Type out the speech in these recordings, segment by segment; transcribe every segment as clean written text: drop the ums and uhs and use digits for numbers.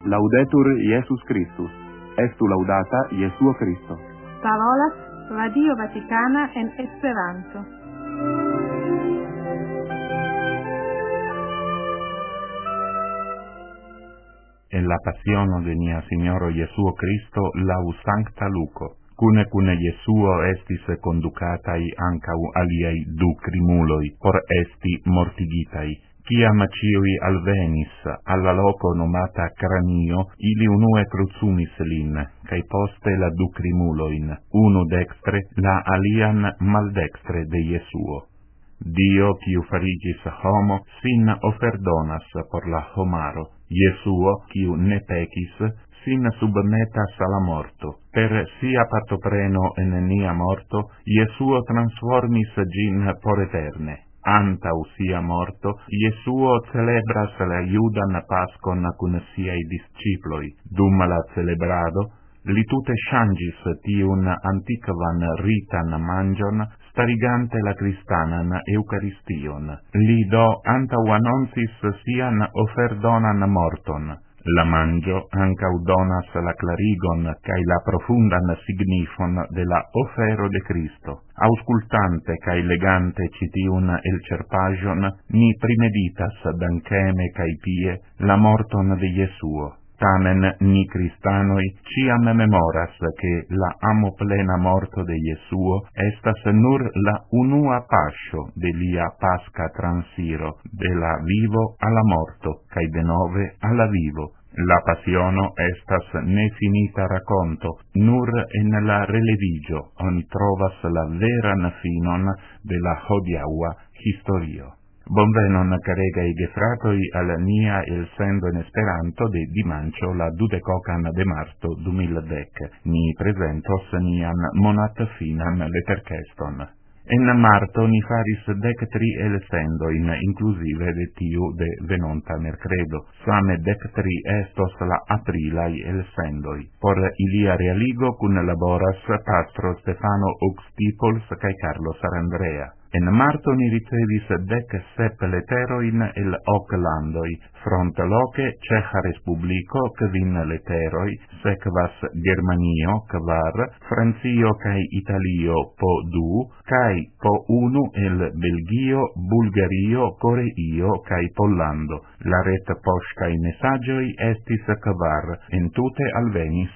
Laudetur Iesus Christus. Estu laudata Jesuo Christo. Parolas Radio Vaticana en Esperanto. En la pasiono de nia Signoro Jesuo Christo lau Sancta Luco, cune Jesuo estis conducatai ancau aliei du crimuloi, por esti mortigitai. Ciam ciui alvenis alla loco nomata Cranio, ili unue cruzumis lin, cae poste la du crimuloin, unu dextre, la alian maldextre de Jesuo. Dio, quiu farigis homo, sin oferdonas por la homaro. Jesuo, quiu ne pecis, sin submetas alla morto. Per sia partopreno en nia morto, Jesuo transformis gin por eterne. Antau sia morto, Jesuo celebras la Iudan Pascon cun siai disciploi. Dum la celebrado, li tute changis tiun antiquan ritan mangion, starigante la Christanan Eucharistion. Li do antau annoncis sian oferdonan morton. La mangio ancau donas la clarigon cae la profundan signifon de la ofero de Cristo. Auscultante cae legante citiun el cerpagion, ni primeditas dancheme cae pie la morton de Jesuo. Tamen ni Christanoi ciam memoras che la amo plena morto de Jesuo estas nur la unua pascio de lia pasca transiro, de la vivo alla morto, cae de nove alla vivo. La passiono estas ne finita raconto, nur en la relevigio oni trovas la veran finon de la hodiaua historio. Bonvenon caregai gefratoi al nia el sendo en Esperanto de dimancio la 22 de marzo 2010. Ni presentos nian monat finan leterkeston. En marto ni faris 13 el sendoin, inclusive de tiu de venonta mercredo. Same 13 estos la aprilai el sendoi. Por ilia realigo cun laboras pastro Stefano Uxtipols cae Carlo Sarandrea. En marto ni ricevis 17 leteroin el hoc landoi, front loce Ceja Respublico 5 leteroi, sequas Germanio 4, Francio cae Italio po 2, cae po 1 el Belgio, Bulgario, Coreio cae Pollando. La ret poscae messagioi estis 4, en tute alvenis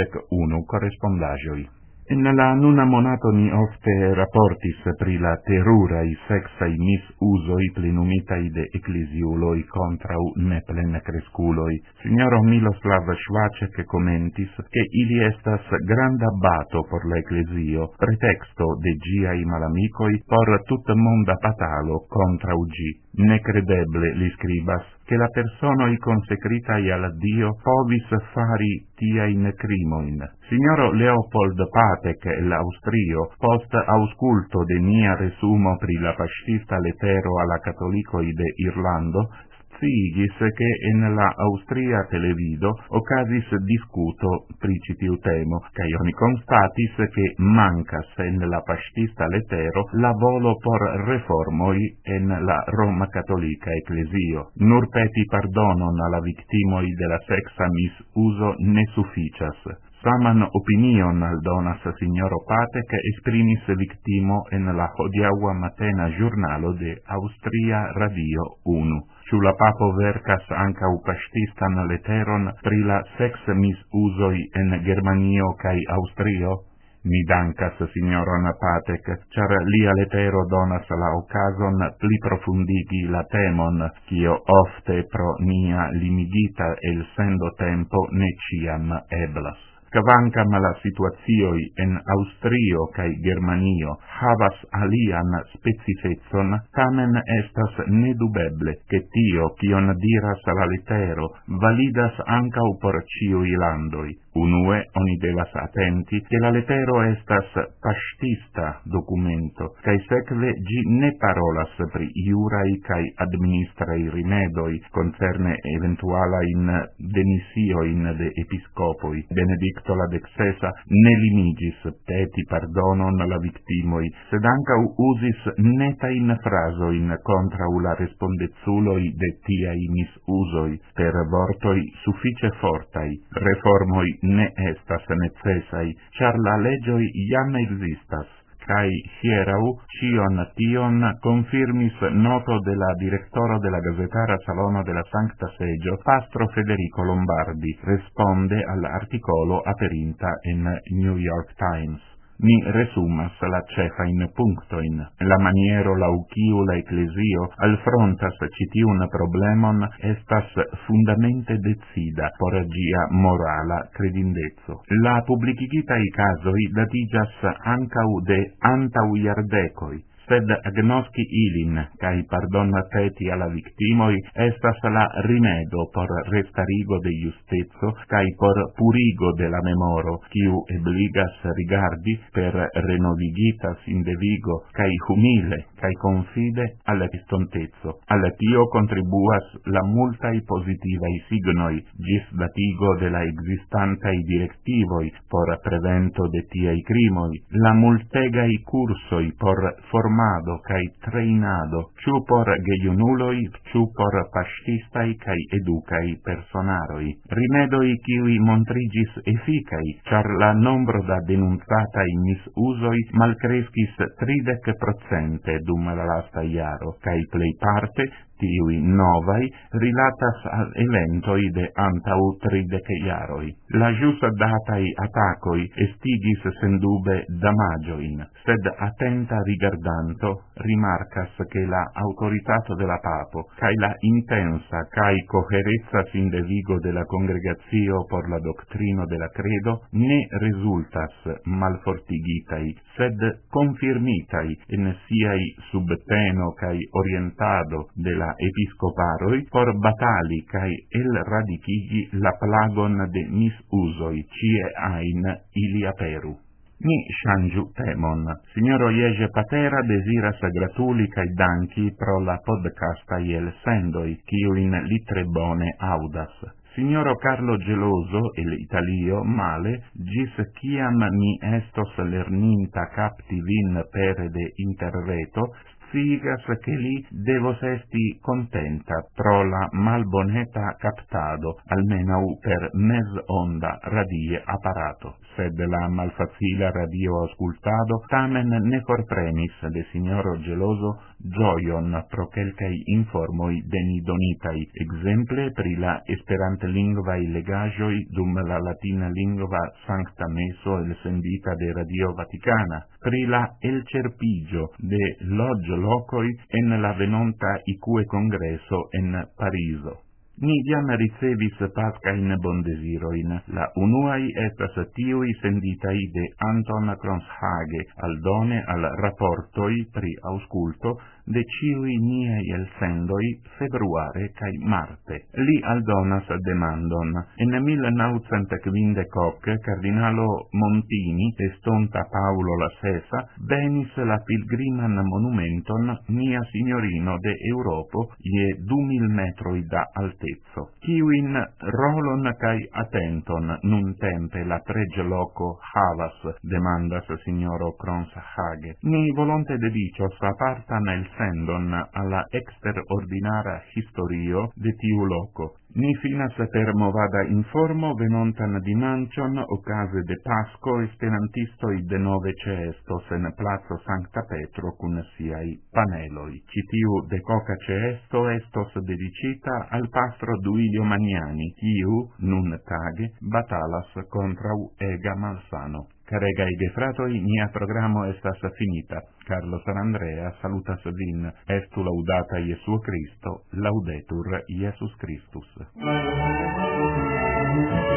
21 correspondagioi. In la nuna monato ni ofte rapportis pri la terurae sexae misusoi plenumitai de ecclesiuloi contrau neplen cresculoi. Signoro Miloslav Švaček commentis che ili estas granda bato por la ecclesio, pretexto de giai malamicoi por tut monda patalo contrau gi. Necredeble, li scribas, che la personoi consecritai al Dio povis fari tiain crimoin. Signoro Leopold Patek l'Austrio, post ausculto de nia resumo pri la fascista letero alla cattolicoi de Irlando, sciigis che en la Austria televido ocasis discuto principiu temo, cae oni constatis che mancas en la fascista letero la volo por reformoi en la Roma Cattolica Ecclesio. Nur peti pardonon alla victimoi de la sexa misuso ne sufficias. Saman opinion aldonas signoro Patek esprimis victimo en la hodiaua matena giornalo de Austria Radio 1. Ciu la papo vercas ancau fascistan leteron pri la sex misusoi en Germanio cae Austrio? Mi dankas signoron Patek, char lia letero donas la ocason pli profundigi la temon, cio ofte pro nia limigita el sendo tempo ne ciam eblas. Kvankam la situazioi en Austrio cae Germanio havas alian specifecon, tamen estas nedubeble, che tio, cion diras la letero, validas ancau por ciui landoi. Unue oni devas atenti che la letero estas paŝtista dokumento, kaj sekve ĝi ne parolas pri juraj kaj administraj rimedoj koncerne eventualajn demisiojn de episkopoj. Benedikto la XVI ne limigis peti pardonon la viktimoj, sed ankaŭ uzis netajn frazojn kontraŭ la respondeculoj de tiaj misuzoj per vortoj sufiĉe fortaj. Reformoj ne estas necesaj, ĉar la leĝoj jam ekzistas. Kai hieraŭ ĉion tion konfirmis noto de la direktoro de la gazetara salono de la Sankta Seĝo, pastro Federico Lombardi, responde al artikolo aperinta en New York Times. Mi resumas la ĉefajn punktojn. La maniero laŭ kiu la eklezio alfrontas ĉi tiun problemon estas fundamente decida por ĝia morala kredindeco. La publikigitaj kazoj datiĝas ankaŭ de antaŭ jardekoj, sed agnoski ilin kaj pardonpeti alla viktimoj estas la rimedo por restarigo de justeco kaj por purigo de la memoro, kiu ebligas rigardi per renovigita sindevigo kaj humile kaj confide alla estonteco. Al tio contribuas la multaj pozitivaj signoj ĝis datigo de la ekzistantaj direktivoj por prevento de tiaj krimoj, la multegaj kursoj por formado kaj trejnado, ĉu por gejunuloj, ĉu por paŝtistaj kaj edukaj personaroj. Rimedoj kiuj montriĝis efikaj, ĉar la nombro da denuncataj misuzoj malkreskis 30% dum la lasta jaro, kaj plejparte tiuj novaj rilatas al eventoj de antaŭ 30 jaroj. La ĵusdataj atakoj estigis sendube damaĝojn, sed atenta rigardanto rimarkas ke la aŭtoritato de la papo kaj la intensa kaj kohereca sindevigo de la kongregacio por la doktrino de la credo ne rezultas malfortigitaj, sed konfirmitaj en siaj subteno kaj orientado de la episcoparoi por batali kaj elradikigi la plagon de misuzoj cie ajn ili aperu. Mi ŝanĝu temon. Signoro Jerzy Patera deziras gratuli kaj danki pro la podcastaj elsendoj, kiujn li tre bone aŭdas. Signoro Carlo Geloso el Italio male, gis kiam mi estos lerninta capti vin pere de interreto, sciigas che li devos esti contenta pro la malboneta captado, almenau per mes-onda radie apparato. Sed la malfacila radio ascoltado tamen ne forprenis de signoro Geloso gioion pro quelcai informoi denidonitai, exemple pri la esperantlingvaj legaĵoj dum la latina lingva Sancta Meso elsendita de Radio Vaticana, pri la elĉerpiĝo de loĝlokoj en la venonta ICUE Kongreso en Parizo. Ni jam ricevis paskajn bondezirojn. La unuaj estas tiuj senditaj de Anton Kronshage aldone al raportoj pri aŭskulto de ĉiuj niaj elsendoj februare kaj marte. Li aldonas demandon. En 1950 kardinalo Montini, estonta Paŭlo la Sesa, venis la pilgriman monumenton Nia Signorino de Eŭropo je 2000 metroj da altezzo. Kiujn rolon kaj atenton nuntempe la preĝloko havas, demandas signoro Kronshage. Ni volonte dediĉos apartan elsendon alla exterordinara historio de tiu loko. Ni finas per movada informo venontan dimanĉon okaze de Pasko esperantistoj denove ĉeestos en placo Sankta Petro kun siaj paneloj. Ĉi tiu dekoka ĉeesto estos dediĉita al pastro Duilio Magnani, kiu nun tage batalas kontraŭ ega malsano. Caregai gefratoj, nia programo estas finita. Carlo Sarandrea salutas vin. Estu laudata Jesuo Cristo, laudetur Jesus Christus.